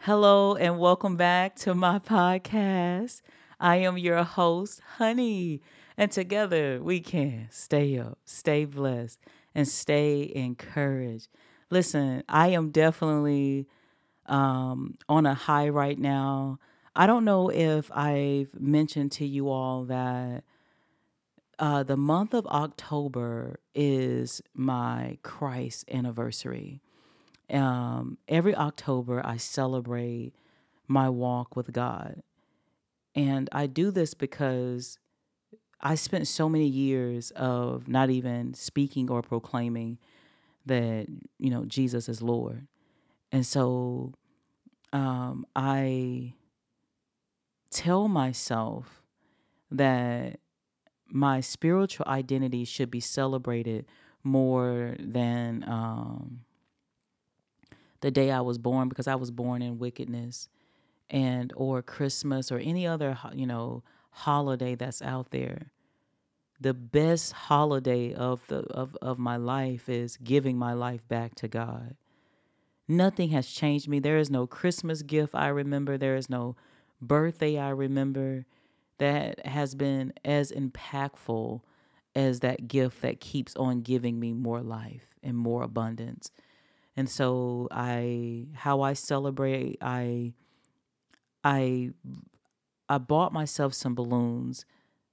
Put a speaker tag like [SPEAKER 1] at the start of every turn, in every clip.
[SPEAKER 1] Hello and welcome back to my podcast. I am your host, Honey, and together we can stay up, stay blessed, and stay encouraged. Listen, I am definitely on a high right now. I don't know if I've mentioned to you all that the month of October is my Christ anniversary. Every October, I celebrate my walk with God. And I do this because I spent so many years of not even speaking or proclaiming that, Jesus is Lord. And so I tell myself that my spiritual identity should be celebrated more than the day I was born, because I was born in wickedness, and or Christmas or any other holiday that's out there. The best holiday of my life is giving my life back to God. Nothing has changed me. There is no Christmas gift I remember. There is no birthday I remember that has been as impactful as that gift that keeps on giving me more life and more abundance. And so how I celebrate, I I bought myself some balloons.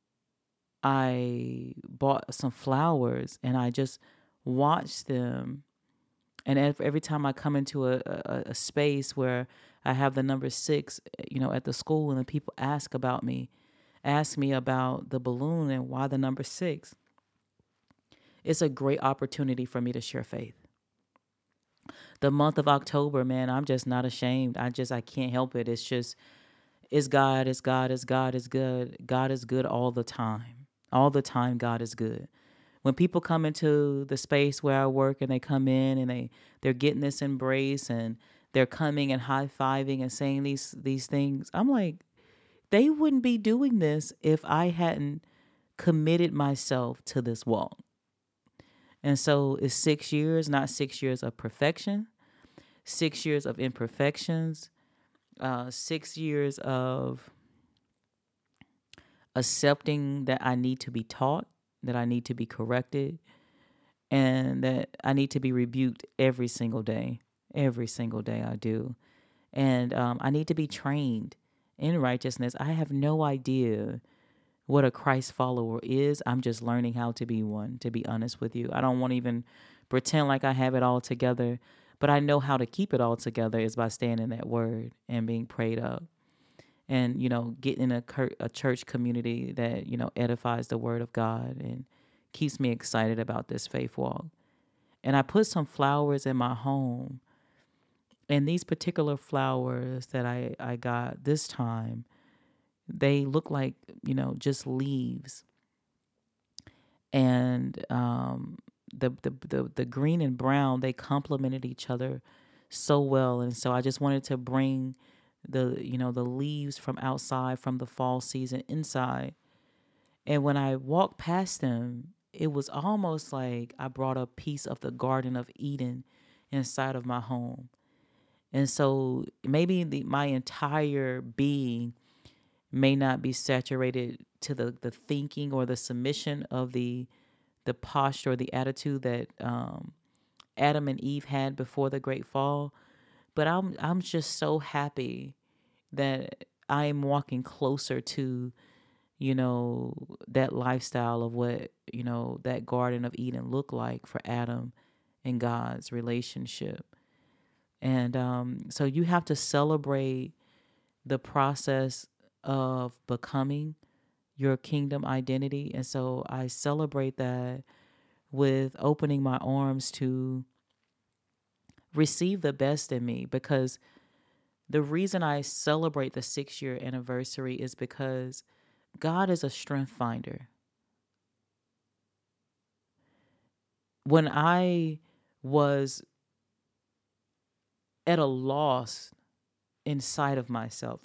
[SPEAKER 1] I bought some flowers and I just watched them. And every time I come into a space where I have the number six, at the school, and the people ask me about the balloon and why the number six, it's a great opportunity for me to share faith. The month of October, man, I'm just not ashamed. I can't help it. It's God, it's God, it's God, it's good. God is good all the time. All the time, God is good. When people come into the space where I work and they come in and they're getting this embrace and they're coming and high-fiving and saying these things, I'm like, they wouldn't be doing this if I hadn't committed myself to this walk. And so it's 6 years, not 6 years of perfection, 6 years of imperfections, 6 years of accepting that I need to be taught, that I need to be corrected, and that I need to be rebuked every single day. Every single day I do. And I need to be trained in righteousness. I have no idea what a Christ follower is. I'm just learning how to be one, to be honest with you. I don't want to even pretend like I have it all together, but I know how to keep it all together is by staying in that word and being prayed up. And, getting in a church community that, edifies the word of God and keeps me excited about this faith walk. And I put some flowers in my home. And these particular flowers that I got this time, they look like, just leaves. And the green and brown, they complemented each other so well. And so I just wanted to bring the leaves from outside from the fall season inside. And when I walked past them, it was almost like I brought a piece of the Garden of Eden inside of my home. And so maybe my entire being may not be saturated to the thinking or the submission of the posture or the attitude that Adam and Eve had before the great fall. But I'm just so happy that I am walking closer to, that lifestyle of what, that Garden of Eden looked like for Adam and God's relationship. And so you have to celebrate the process of becoming your kingdom identity. And so I celebrate that with opening my arms to receive the best in me, because the reason I celebrate the 6 year anniversary is because God is a strength finder. When I was at a loss inside of myself,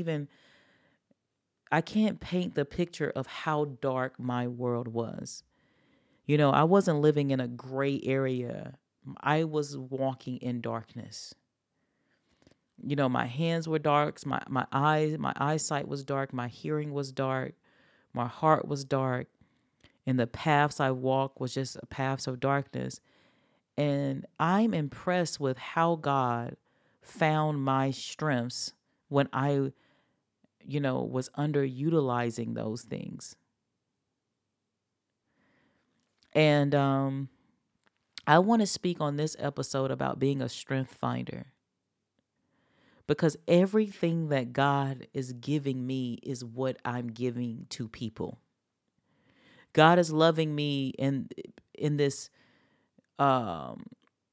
[SPEAKER 1] I can't paint the picture of how dark my world was. I wasn't living in a gray area. I was walking in darkness. My hands were dark, my eyesight was dark, my hearing was dark, my heart was dark, and the paths I walked was just paths of darkness. And I'm impressed with how God found my strengths when I, was underutilizing those things. And I want to speak on this episode about being a strength finder, because everything that God is giving me is what I'm giving to people. God is loving me in this um,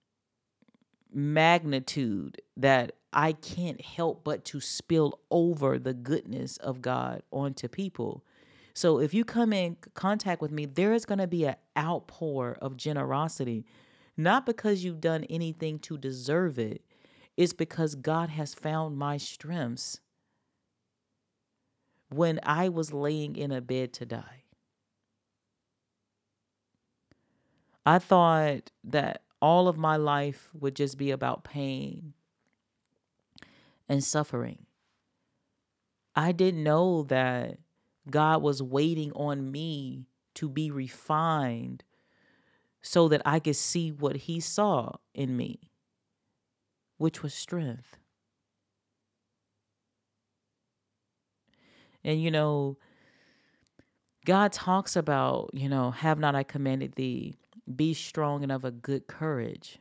[SPEAKER 1] magnitude that I can't help but to spill over the goodness of God onto people. So if you come in contact with me, there is going to be an outpour of generosity, not because you've done anything to deserve it. It's because God has found my strengths when I was laying in a bed to die. I thought that all of my life would just be about pain and suffering. I didn't know that God was waiting on me to be refined so that I could see what He saw in me, which was strength. And God talks about, have not I commanded thee, be strong and of a good courage.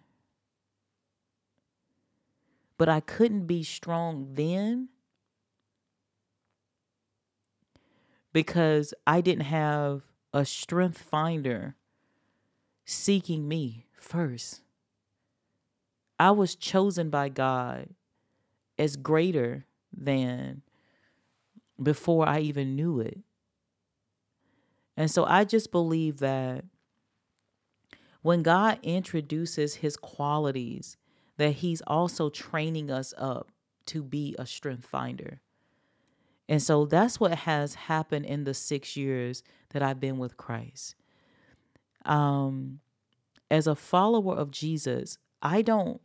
[SPEAKER 1] But I couldn't be strong then because I didn't have a strength finder seeking me first. I was chosen by God as greater than before I even knew it. And so I just believe that when God introduces His qualities, that He's also training us up to be a strength finder. And so that's what has happened in the 6 years that I've been with Christ. As a follower of Jesus, I don't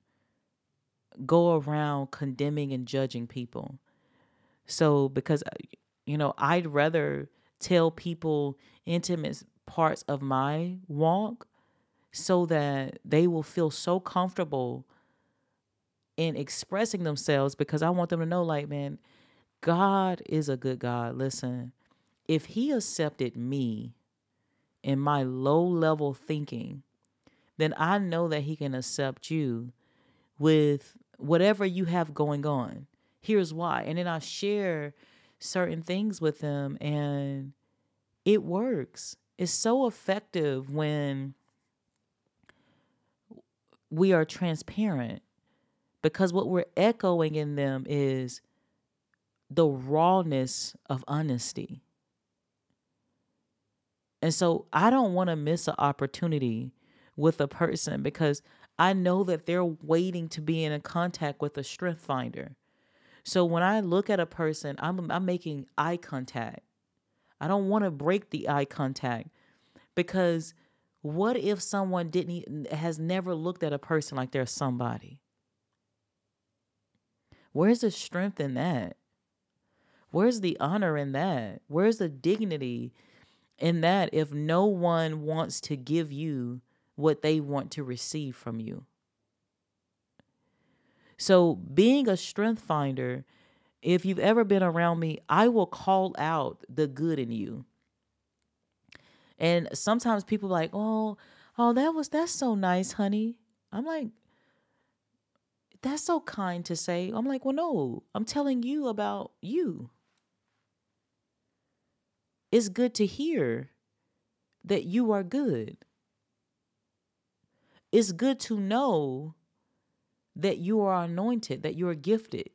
[SPEAKER 1] go around condemning and judging people. So because, I'd rather tell people intimate parts of my walk so that they will feel so comfortable in expressing themselves, because I want them to know, like, man, God is a good God. Listen, if He accepted me in my low level thinking, then I know that He can accept you with whatever you have going on. Here's why. And then I share certain things with them, and it works. It's so effective when we are transparent, because what we're echoing in them is the rawness of honesty. And so I don't want to miss an opportunity with a person, because I know that they're waiting to be in contact with a strength finder. So when I look at a person, I'm making eye contact. I don't want to break the eye contact, because what if someone has never looked at a person like they're somebody? Where's the strength in that? Where's the honor in that? Where's the dignity in that if no one wants to give you what they want to receive from you? So being a strength finder, if you've ever been around me, I will call out the good in you. And sometimes people are like, oh, that's so nice, honey. I'm like, that's so kind to say. I'm like, well, no, I'm telling you about you. It's good to hear that you are good. It's good to know that you are anointed, that you are gifted.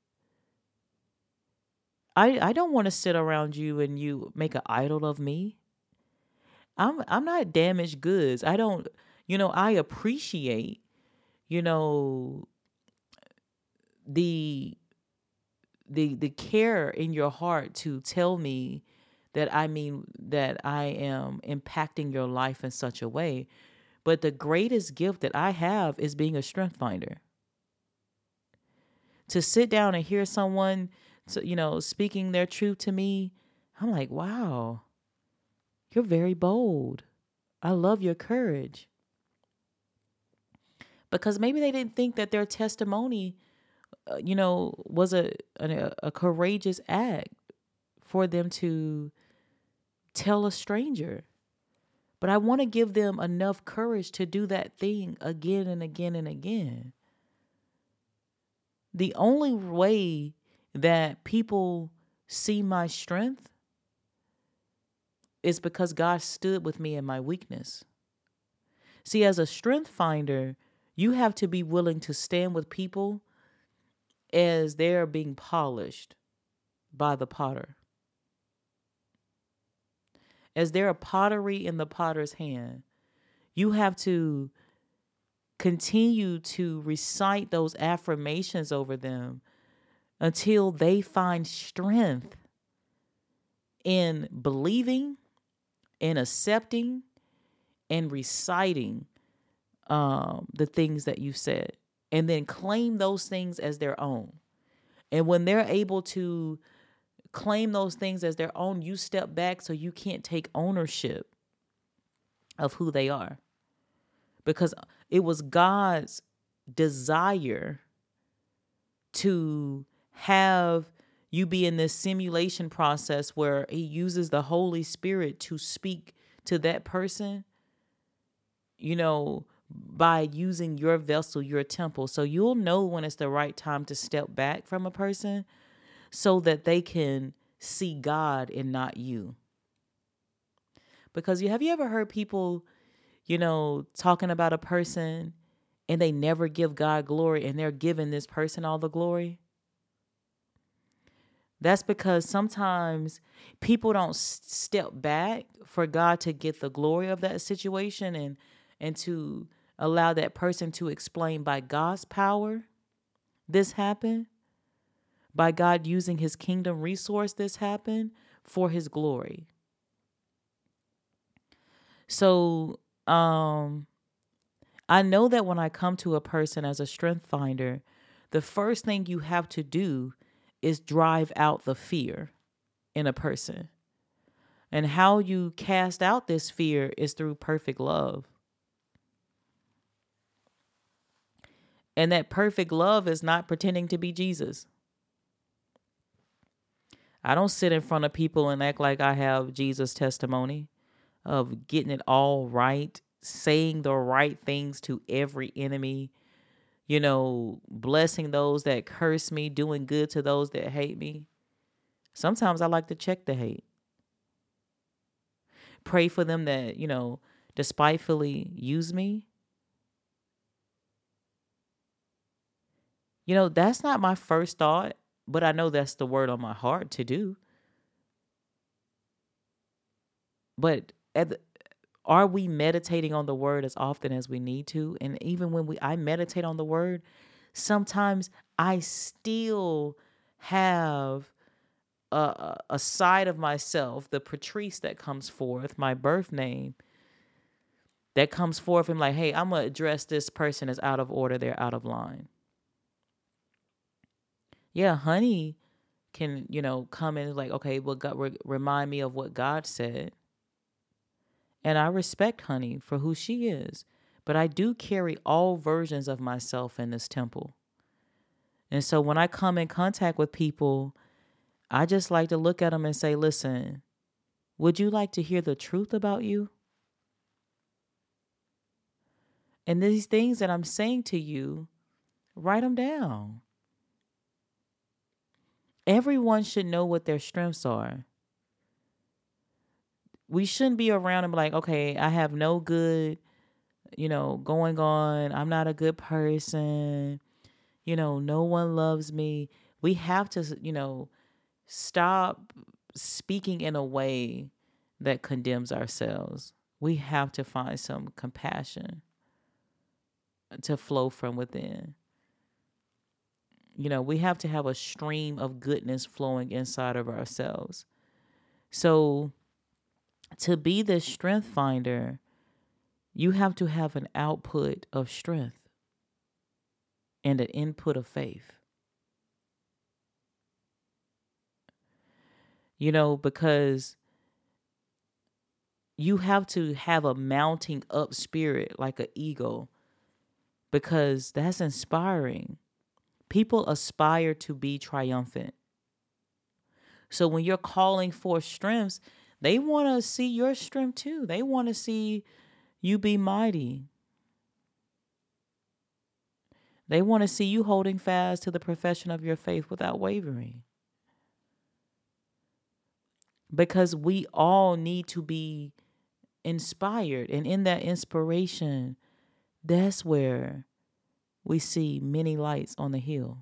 [SPEAKER 1] I don't want to sit around you and you make an idol of me. I'm not damaged goods. I don't, I appreciate, you know, the the care in your heart to tell me that I am impacting your life in such a way. But the greatest gift that I have is being a strength finder. To sit down and hear someone, speaking their truth to me, I'm like, wow, you're very bold. I love your courage. Because maybe they didn't think that their testimony, was a courageous act for them to tell a stranger. But I want to give them enough courage to do that thing again and again and again. The only way that people see my strength is because God stood with me in my weakness. See, as a strength finder, you have to be willing to stand with people as they're being polished by the potter. As they're a pottery in the potter's hand, you have to continue to recite those affirmations over them until they find strength in believing and accepting and reciting the things that you said, and then claim those things as their own. And when they're able to claim those things as their own, you step back so you can't take ownership of who they are. Because it was God's desire to have you be in this simulation process where he uses the Holy Spirit to speak to that person, by using your vessel, your temple. So you'll know when it's the right time to step back from a person so that they can see God and not you. Because have you ever heard people, talking about a person and they never give God glory and they're giving this person all the glory? That's because sometimes people don't step back for God to get the glory of that situation and to allow that person to explain by God's power this happened, by God using his kingdom resource this happened for his glory. So I know that when I come to a person as a strength finder, the first thing you have to do is drive out the fear in a person. And how you cast out this fear is through perfect love. And that perfect love is not pretending to be Jesus. I don't sit in front of people and act like I have Jesus' testimony of getting it all right, saying the right things to every enemy, blessing those that curse me, doing good to those that hate me. Sometimes I like to check the hate. Pray for them that, despitefully use me. That's not my first thought, but I know that's the word on my heart to do. But are we meditating on the word as often as we need to? And even when I meditate on the word, sometimes I still have a side of myself, the Patrice that comes forth, my birth name, that comes forth and like, hey, I'm going to address this person as out of order. They're out of line. Yeah, honey can, come in like, okay, well, God, remind me of what God said. And I respect honey for who she is. But I do carry all versions of myself in this temple. And so when I come in contact with people, I just like to look at them and say, listen, would you like to hear the truth about you? And these things that I'm saying to you, write them down. Everyone should know what their strengths are. We shouldn't be around and be like, okay, I have no good, going on. I'm not a good person. No one loves me. We have to, stop speaking in a way that condemns ourselves. We have to find some compassion to flow from within. We have to have a stream of goodness flowing inside of ourselves. So to be the strength finder, you have to have an output of strength and an input of faith. because you have to have a mounting up spirit like an eagle, because that's inspiring. People aspire to be triumphant. So when you're calling for strengths, they want to see your strength too. They want to see you be mighty. They want to see you holding fast to the profession of your faith without wavering. Because we all need to be inspired. And in that inspiration, that's where we see many lights on the hill.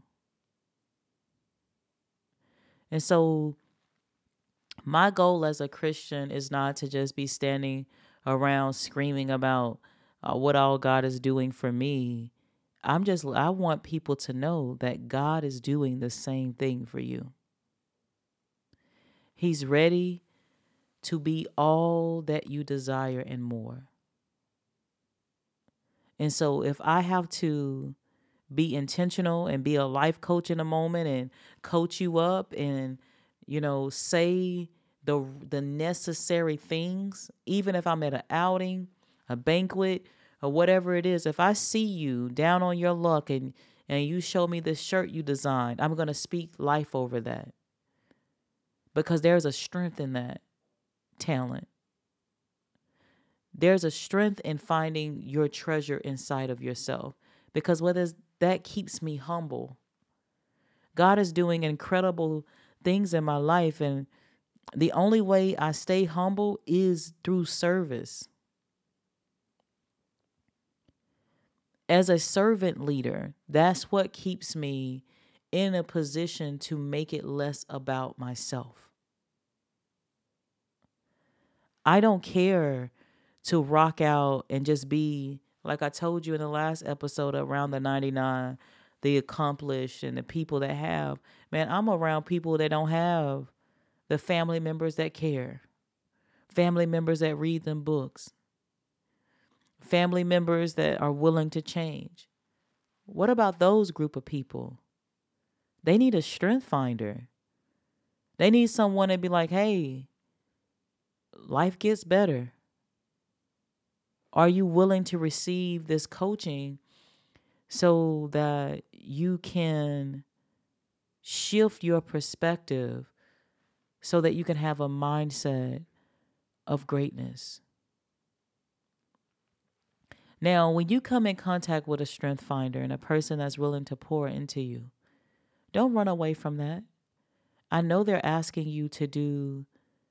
[SPEAKER 1] And so my goal as a Christian is not to just be standing around screaming about what all God is doing for me. I want people to know that God is doing the same thing for you. He's ready to be all that you desire and more. And so if I have to be intentional and be a life coach in a moment and coach you up and, say the necessary things, even if I'm at an outing, a banquet, or whatever it is, if I see you down on your luck and you show me this shirt you designed, I'm going to speak life over that. Because there's a strength in that talent. There's a strength in finding your treasure inside of yourself. Because that keeps me humble. God is doing incredible things in my life, and the only way I stay humble is through service. As a servant leader, that's what keeps me in a position to make it less about myself. I don't care to rock out and just be, like I told you in the last episode, around the 99, the accomplished and the people that have. Man, I'm around people that don't have the family members that care, family members that read them books, family members that are willing to change. What about those group of people? They need a strength finder. They need someone to be like, hey, life gets better. Are you willing to receive this coaching so that you can shift your perspective so that you can have a mindset of greatness? Now, when you come in contact with a strength finder and a person that's willing to pour into you, don't run away from that. I know they're asking you to do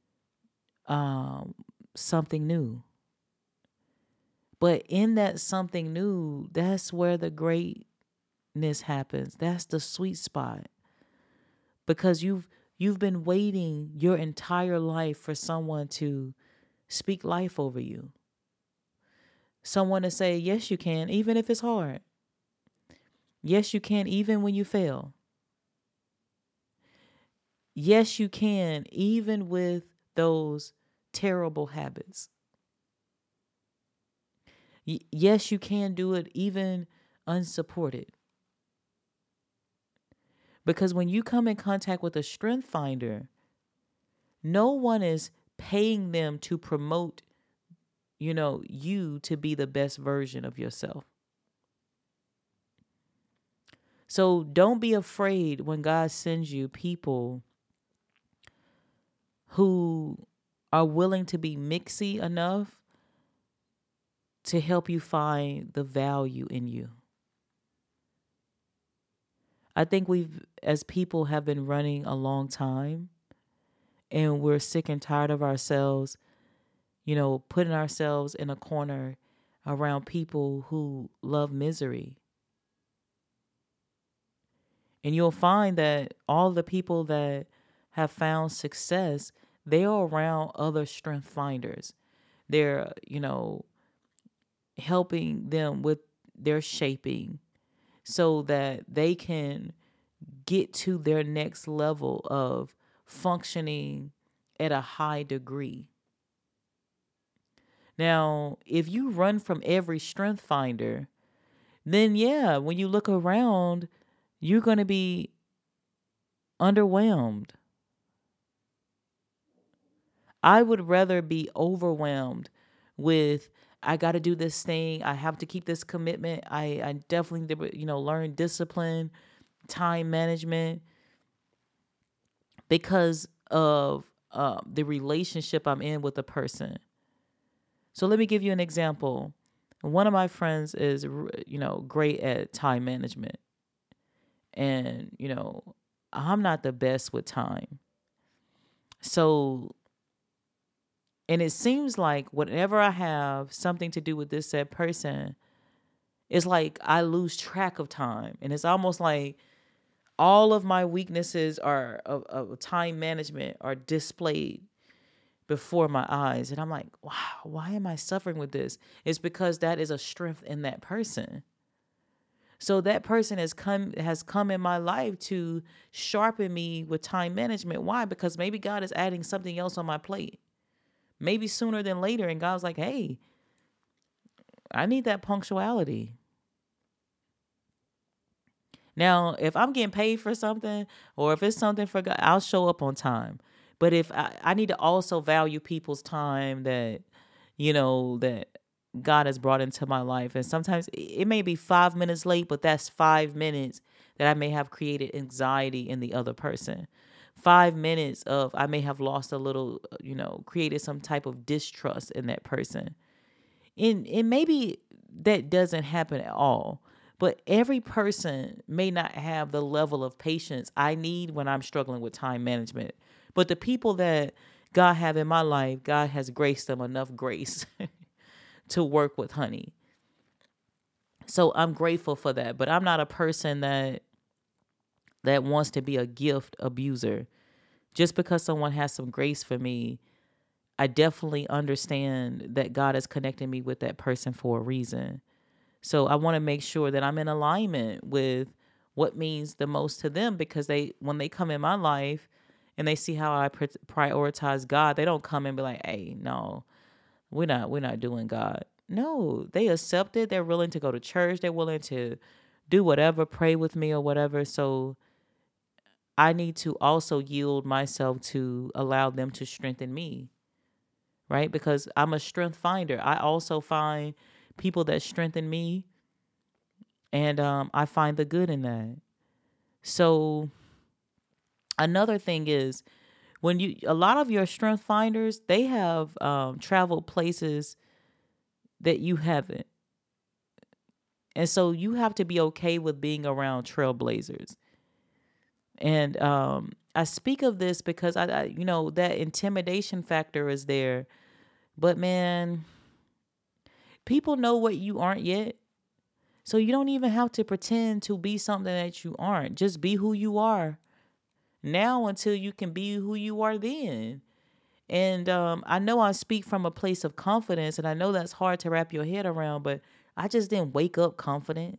[SPEAKER 1] something new. But in that something new, that's where the greatness happens. That's the sweet spot. Because you've been waiting your entire life for someone to speak life over you. Someone to say, yes, you can, even if it's hard. Yes, you can, even when you fail. Yes, you can, even with those terrible habits. Yes, you can do it even unsupported. Because when you come in contact with a strength finder, no one is paying them to promote, you to be the best version of yourself. So don't be afraid when God sends you people who are willing to be mixy enough to help you find the value in you. I think as people, have been running a long time, and we're sick and tired of ourselves, putting ourselves in a corner around people who love misery. And you'll find that all the people that have found success, they are around other strength finders. They're, helping them with their shaping so that they can get to their next level of functioning at a high degree. Now, if you run from every strength finder, then yeah, when you look around, you're going to be underwhelmed. I would rather be overwhelmed with, I got to do this thing. I have to keep this commitment. I definitely, learn discipline, time management because of the relationship I'm in with the person. So let me give you an example. One of my friends is, great at time management. And, I'm not the best with time. So, and it seems like whenever I have something to do with this said person, it's like I lose track of time. And it's almost like all of my weaknesses of time management are displayed before my eyes. And I'm like, wow, why am I suffering with this? It's because that is a strength in that person. So that person has come in my life to sharpen me with time management. Why? Because maybe God is adding something else on my plate. Maybe sooner than later. And God's like, hey, I need that punctuality. Now, if I'm getting paid for something or if it's something for God, I'll show up on time. But if I need to also value people's time that God has brought into my life. And sometimes it may be 5 minutes late, but that's 5 minutes that I may have created anxiety in the other person. 5 minutes of I may have lost a little, created some type of distrust in that person. And maybe that doesn't happen at all. But every person may not have the level of patience I need when I'm struggling with time management. But the people that God have in my life, God has graced them enough grace to work with, honey. So I'm grateful for that. But I'm not a person that wants to be a gift abuser. Just because someone has some grace for me, I definitely understand that God has connected me with that person for a reason. So I want to make sure that I'm in alignment with what means the most to them, because when they come in my life and they see how I prioritize God, they don't come and be like, hey, no, we're not doing God. No, they accept it. They're willing to go to church. They're willing to do whatever, pray with me or whatever. So I need to also yield myself to allow them to strengthen me, right? Because I'm a strength finder. I also find people that strengthen me, and I find the good in that. So another thing is, a lot of your strength finders, they have traveled places that you haven't. And so you have to be okay with being around trailblazers. And I speak of this because I that intimidation factor is there. But man, people know what you aren't yet. So you don't even have to pretend to be something that you aren't. Just be who you are now until you can be who you are then. And I know I speak from a place of confidence, and I know that's hard to wrap your head around, but I just didn't wake up confident.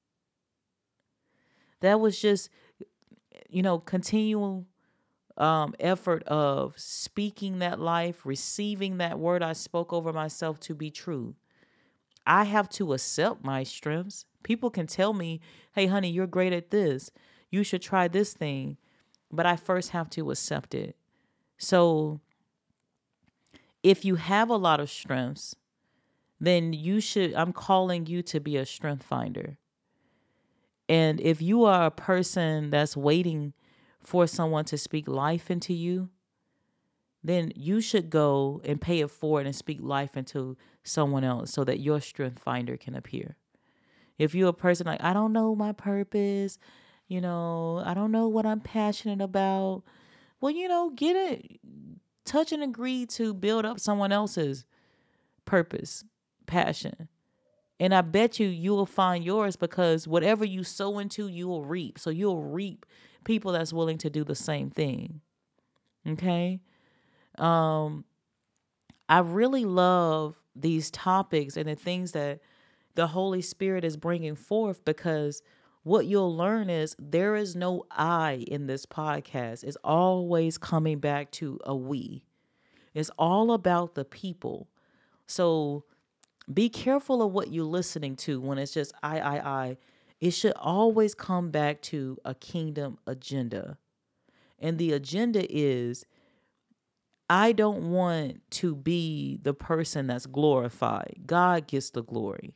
[SPEAKER 1] That was just, continual effort of speaking that life, receiving that word I spoke over myself to be true. I have to accept my strengths. People can tell me, hey, honey, you're great at this. You should try this thing. But I first have to accept it. So if you have a lot of strengths, then I'm calling you to be a strength finder. And if you are a person that's waiting for someone to speak life into you, then you should go and pay it forward and speak life into someone else so that your strength finder can appear. If you're a person like, I don't know my purpose, I don't know what I'm passionate about. Well, get it, touch and agree to build up someone else's purpose, passion. And I bet you will find yours, because whatever you sow into, you will reap. So you'll reap people that's willing to do the same thing. Okay? I really love these topics and the things that the Holy Spirit is bringing forth, because what you'll learn is there is no I in this podcast. It's always coming back to a we. It's all about the people. So be careful of what you're listening to when it's just I. It should always come back to a kingdom agenda. And the agenda is I don't want to be the person that's glorified. God gets the glory.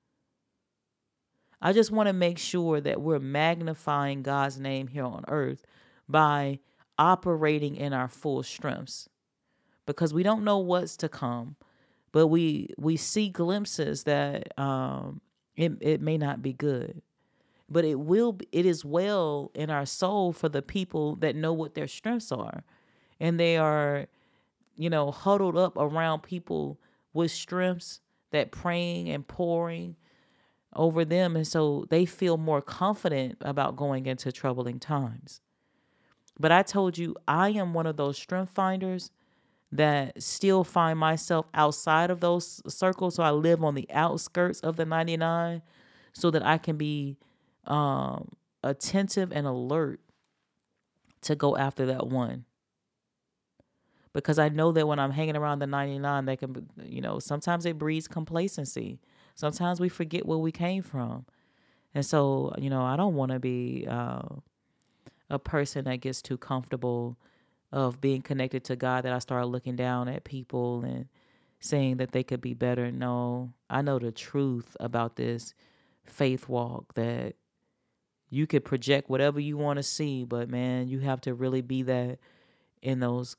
[SPEAKER 1] I just want to make sure that we're magnifying God's name here on earth by operating in our full strengths, because we don't know what's to come, but we see glimpses that it may not be good, but it is well in our soul for the people that know what their strengths are, and they are, huddled up around people with strengths that praying and pouring over them. And so they feel more confident about going into troubling times. But I told you, I am one of those strength finders that still find myself outside of those circles. So I live on the outskirts of the 99 so that I can be attentive and alert to go after that one. Because I know that when I'm hanging around the 99, they can, sometimes it breeds complacency. Sometimes we forget where we came from. And so, I don't want to be a person that gets too comfortable of being connected to God, that I start looking down at people and saying that they could be better. No, I know the truth about this faith walk, that you could project whatever you want to see, but man, you have to really be that in those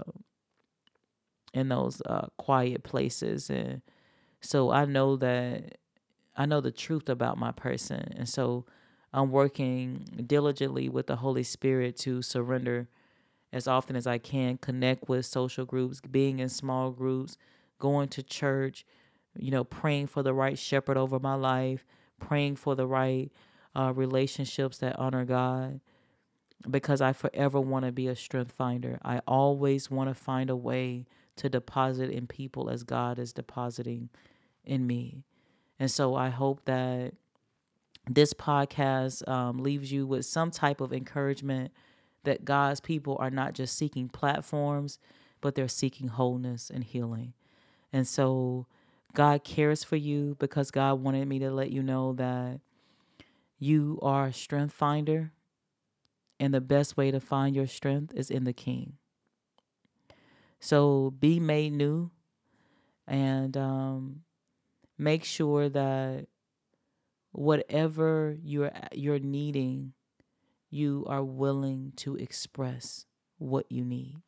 [SPEAKER 1] quiet places. And so I know the truth about my person. And so I'm working diligently with the Holy Spirit to surrender as often as I can, connect with social groups, being in small groups, going to church, praying for the right shepherd over my life, praying for the right relationships that honor God, because I forever want to be a strength finder. I always want to find a way to deposit in people as God is depositing in me. And so I hope that this podcast leaves you with some type of encouragement that God's people are not just seeking platforms, but they're seeking wholeness and healing. And so God cares for you, because God wanted me to let you know that you are a strength finder. And the best way to find your strength is in the King. So be made new, and make sure that whatever you're needing, you are willing to express what you need.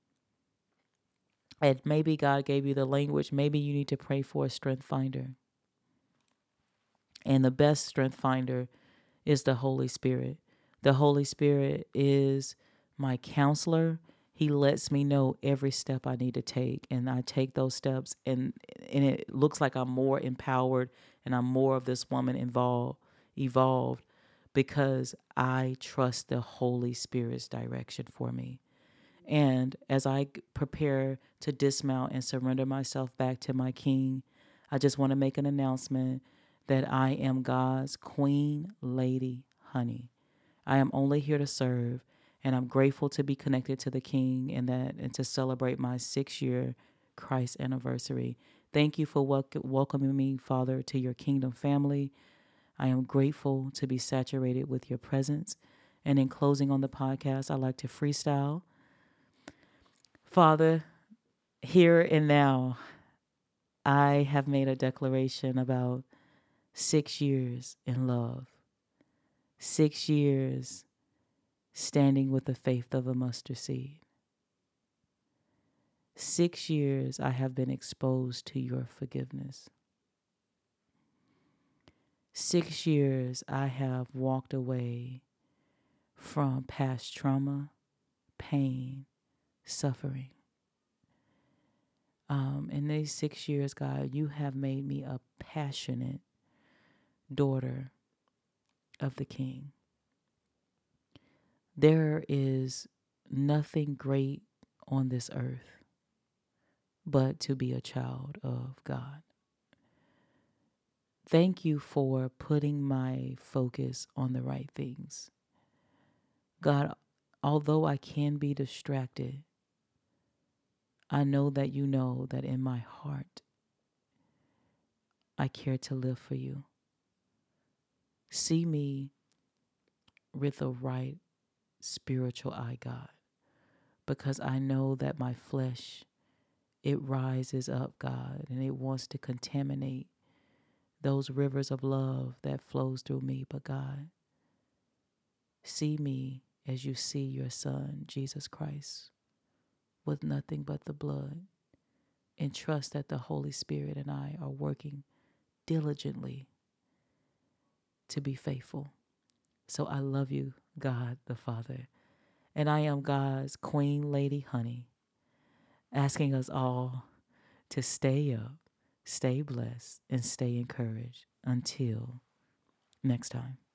[SPEAKER 1] And maybe God gave you the language. Maybe you need to pray for a strength finder. And the best strength finder is the Holy Spirit. The Holy Spirit is my counselor. He lets me know every step I need to take, and I take those steps, and it looks like I'm more empowered and I'm more of this woman evolved, because I trust the Holy Spirit's direction for me. And as I prepare to dismount and surrender myself back to my King, I just want to make an announcement that I am God's Queen Lady Honey. I am only here to serve, and I'm grateful to be connected to the King and to celebrate my 6-year Christ anniversary. Thank you for welcoming me, Father, to your kingdom family. I am grateful to be saturated with your presence. And in closing on the podcast, I'd like to freestyle. Father, here and now, I have made a declaration about 6 years in love, 6 years standing with the faith of a mustard seed. 6 years I have been exposed to your forgiveness. 6 years I have walked away from past trauma, pain, suffering. In these 6 years, God, you have made me a passionate daughter of the King. There is nothing great on this earth but to be a child of God. Thank you for putting my focus on the right things. God, although I can be distracted, I know that you know that in my heart, I care to live for you. See me with the right spiritual eye, God, because I know that my flesh, it rises up, God, and it wants to contaminate those rivers of love that flows through me. But God, see me as you see your Son, Jesus Christ, with nothing but the blood, and trust that the Holy Spirit and I are working diligently to be faithful. So I love you, God the Father. And I am God's Queen Lady Honey, asking us all to stay up, stay blessed, and stay encouraged. Until next time.